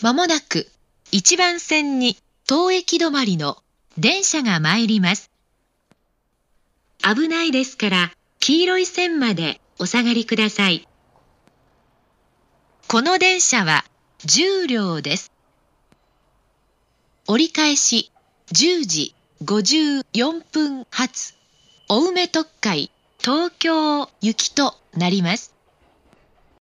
まもなく1番線に当駅止まりの電車が参ります。危ないですから黄色い線までお下がりください。この電車は10両です。折り返し10時54分発青梅特快東京行きとなります。